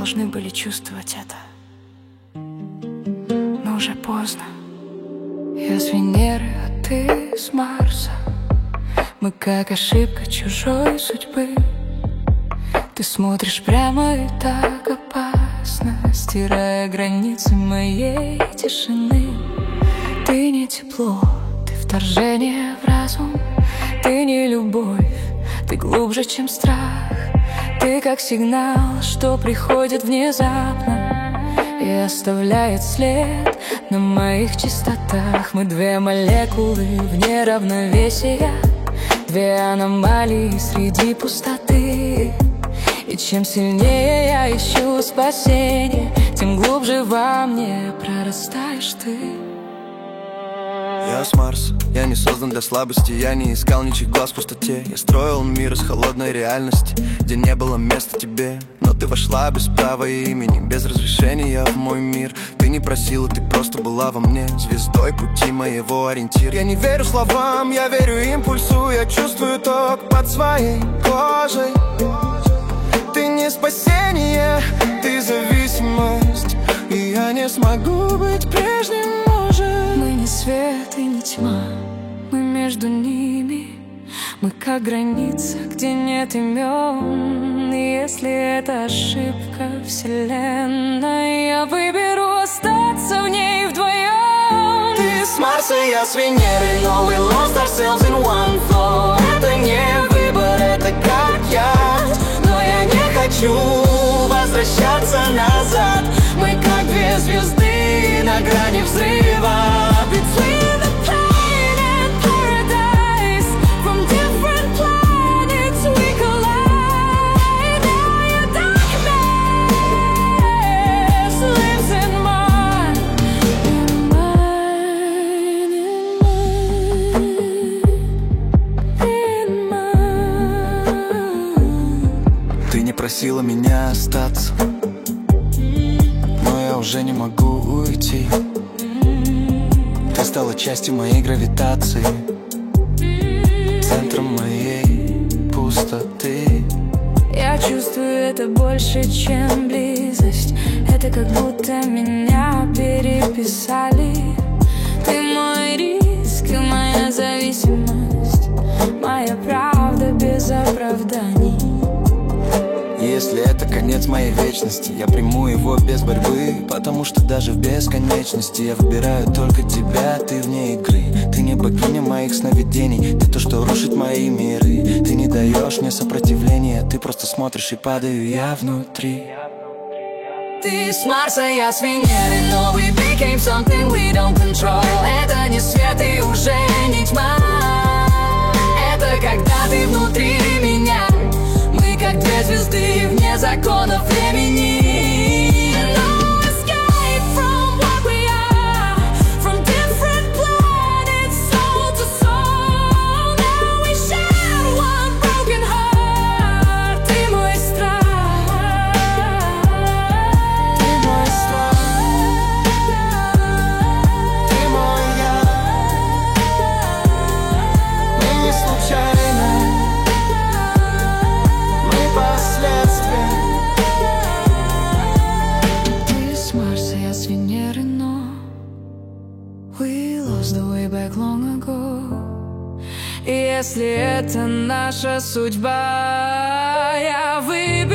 должны были чувствовать это, но уже поздно. Я с Венеры, а ты с Марса. Мы как ошибка чужой судьбы. Ты смотришь прямо и так опасно, стирая границы моей тишины. Ты не тепло, ты вторжение в разум. Ты не любовь, ты глубже, чем страх. Ты как сигнал, что приходит внезапно и оставляет след на моих чистотах. Мы две молекулы вне равновесия, две аномалии среди пустоты. И чем сильнее я ищу спасение, тем глубже во мне прорастаешь ты. Я с Марса, я не создан для слабости. Я не искал ничьих глаз в пустоте. Я строил мир из холодной реальности, где не было места тебе. Но ты вошла без права имени, без разрешения в мой мир. Ты не просила, ты просто была во мне звездой пути моего ориентира. Я не верю словам, я верю импульсу. Я чувствую ток под своей кожей. Ты не спасение, ты зависимость, и я не смогу быть прежним. Мы не свет и не тьма, мы между ними. Мы как граница, где нет имен. И если это ошибка вселенной, я выберу остаться в ней вдвоем. Ты с Марса, я с Венеры, но we lost ourselves in one flow. Это не выбор, это как яд, но я не хочу возвращаться назад. Мы как две звезды на грани взрыва. Between the plane and paradise, from different planets we collide. Now your darkness lives in mine, in mine, in mine. Ты не просила меня остаться, но я уже не могу уйти. Ты стала частью моей гравитации, центром моей пустоты. Я чувствую это больше, чем близость. Это как будто меня переписали. Ты мой риск и моя зависимость, моя правда без оправданий. Если это конец моей вечности, я приму его без борьбы, потому что даже в бесконечности я выбираю только тебя, ты вне игры. Ты не богиня моих сновидений, ты то, что рушит мои миры. Ты не даешь мне сопротивления, ты просто смотришь и падаю я внутри. Ты с Марса, я с Венеры, но we became something we don't control. Это не свет и уже не тьма, это когда ты внутри меня. Мы как две звезды вне законов времени. No escape from what we are, from different planets, soul to soul. Now we share one broken heart. Ты мой страх, Ты мой страх, ты мой я. Мы не случайно, мы последствия. Ты с Марса, я с Венеры, но we lost the way back long ago. И если это наша судьба, я выберу